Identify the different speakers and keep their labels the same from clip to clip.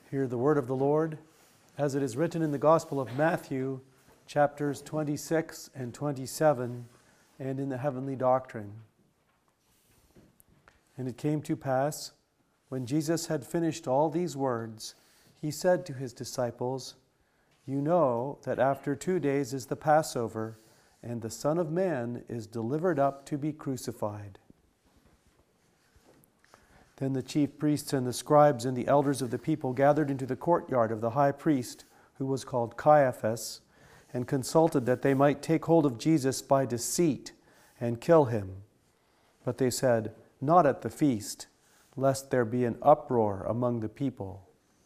Speaker 1: Hear the word of the Lord as it is written in the Gospel of Matthew, chapters 26 and 27, and in the Heavenly Doctrine. And it came to pass, when Jesus had finished all these words, he said to his disciples, "You know that after 2 days is the Passover, and the Son of Man is delivered up to be crucified." Then the chief priests and the scribes and the elders of the people gathered into the courtyard of the high priest, who was called Caiaphas, and consulted that they might take hold of Jesus by deceit and kill him. But they said, "Not at the feast, lest there be an uproar among the people."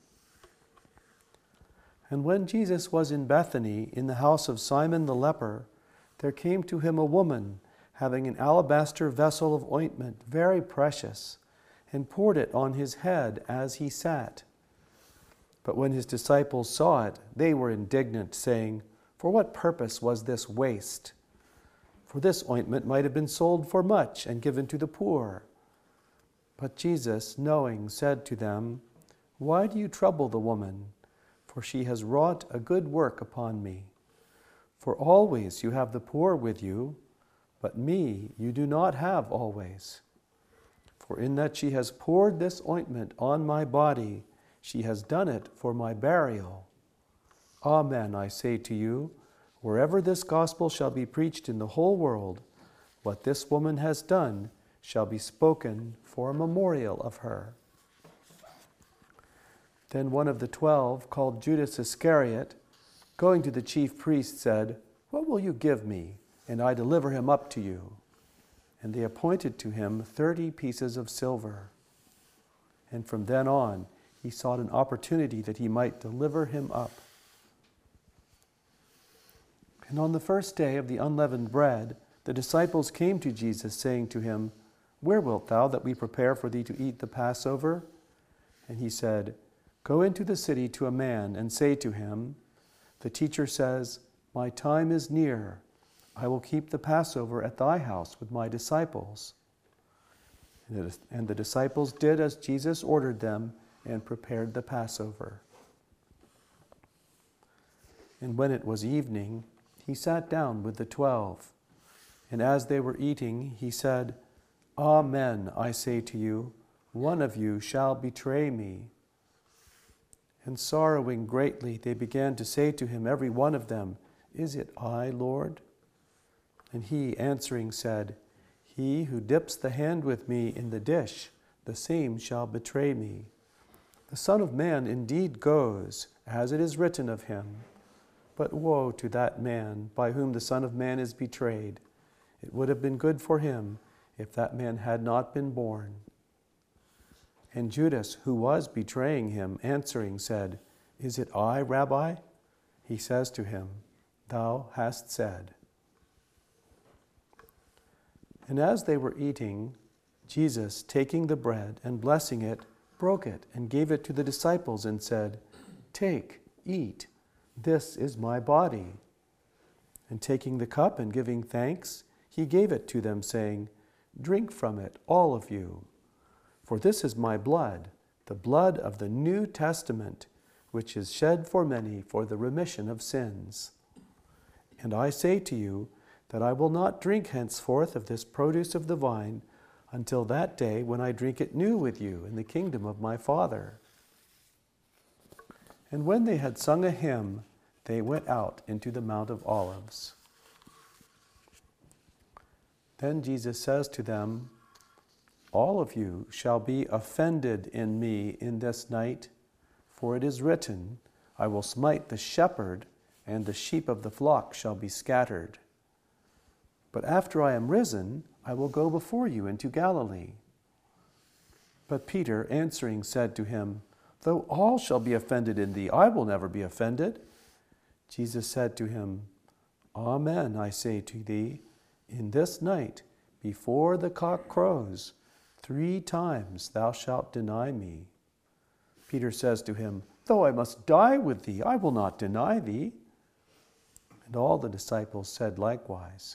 Speaker 1: And when Jesus was in Bethany, in the house of Simon the leper, there came to him a woman having an alabaster vessel of ointment, very precious, and poured it on his head as he sat. But when his disciples saw it, they were indignant, saying, "For what purpose was this waste? For this ointment might have been sold for much and given to the poor." But Jesus, knowing, said to them, "Why do you trouble the woman? For she has wrought a good work upon me. For always you have the poor with you, but me you do not have always. For in that she has poured this ointment on my body, she has done it for my burial. Amen, I say to you, wherever this gospel shall be preached in the whole world, what this woman has done shall be spoken for a memorial of her." Then one of the 12, called Judas Iscariot, going to the chief priest, said, "What will you give me, and I deliver him up to you?" And they appointed to him 30 pieces of silver. And from then on, he sought an opportunity that he might deliver him up. And on the first day of the unleavened bread, the disciples came to Jesus, saying to him, "Where wilt thou that we prepare for thee to eat the Passover?" And he said, "Go into the city to a man and say to him, 'The teacher says, my time is near. I will keep the Passover at thy house with my disciples.'" And the disciples did as Jesus ordered them and prepared the Passover. And when it was evening, he sat down with the 12. And as they were eating, he said, "Amen, I say to you, one of you shall betray me." And sorrowing greatly, they began to say to him, every one of them, "Is it I, Lord?" And he, answering, said, "He who dips the hand with me in the dish, the same shall betray me. The Son of Man indeed goes, as it is written of him. But woe to that man by whom the Son of Man is betrayed. It would have been good for him if that man had not been born." And Judas, who was betraying him, answering, said, "Is it I, Rabbi?" He says to him, "Thou hast said." And as they were eating, Jesus, taking the bread and blessing it, broke it and gave it to the disciples and said, "Take, eat, this is my body." And taking the cup and giving thanks, he gave it to them, saying, "Drink from it, all of you. For this is my blood, the blood of the New Testament, which is shed for many for the remission of sins. And I say to you that I will not drink henceforth of this produce of the vine until that day when I drink it new with you in the kingdom of my Father." And when they had sung a hymn, they went out into the Mount of Olives. Then Jesus says to them, "All of you shall be offended in me in this night, for it is written, I will smite the shepherd, and the sheep of the flock shall be scattered. But after I am risen, I will go before you into Galilee." But Peter, answering, said to him, "Though all shall be offended in thee, I will never be offended." Jesus said to him, "Amen, I say to thee, in this night, before the cock crows, 3 times thou shalt deny me." Peter says to him, "Though I must die with thee, I will not deny thee." And all the disciples said likewise.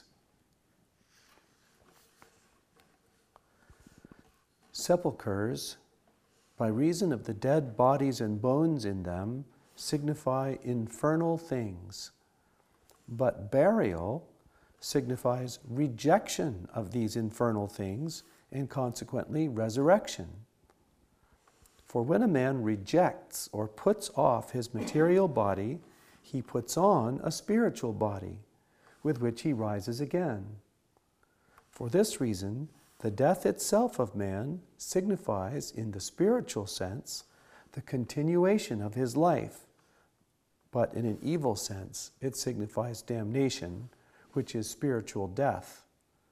Speaker 1: Sepulchres by reason of the dead bodies and bones in them, signify infernal things. But burial signifies rejection of these infernal things and consequently resurrection. For when a man rejects or puts off his material body, he puts on a spiritual body, with which he rises again. For this reason, the death itself of man signifies, in the spiritual sense, the continuation of his life, but in an evil sense, it signifies damnation, which is spiritual death.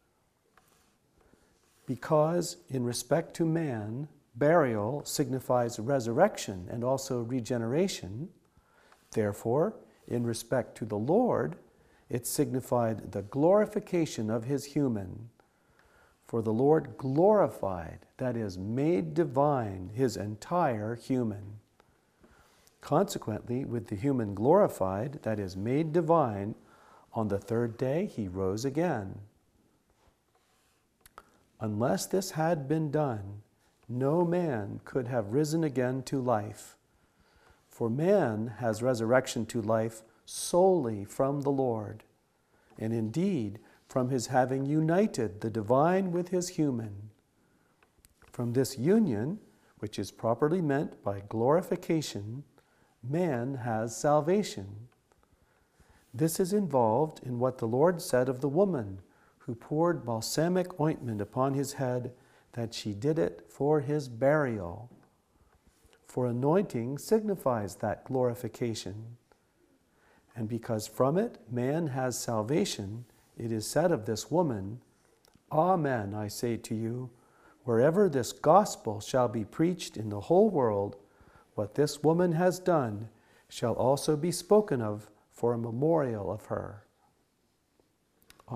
Speaker 1: Because, in respect to man, burial signifies resurrection and also regeneration, therefore, in respect to the Lord, it signified the glorification of his human. For the Lord glorified, that is, made divine, his entire human. Consequently, with the human glorified, that is, made divine, on the third day he rose again. Unless this had been done, no man could have risen again to life. For man has resurrection to life solely from the Lord, and indeed from his having united the divine with his human. From this union, which is properly meant by glorification, man has salvation. This is involved in what the Lord said of the woman who poured balsamic ointment upon his head, that she did it for his burial. For anointing signifies that glorification. And because from it man has salvation, it is said of this woman, Amen, I say to you, wherever this gospel shall be preached in the whole world, what this woman has done shall also be spoken of for a memorial of her.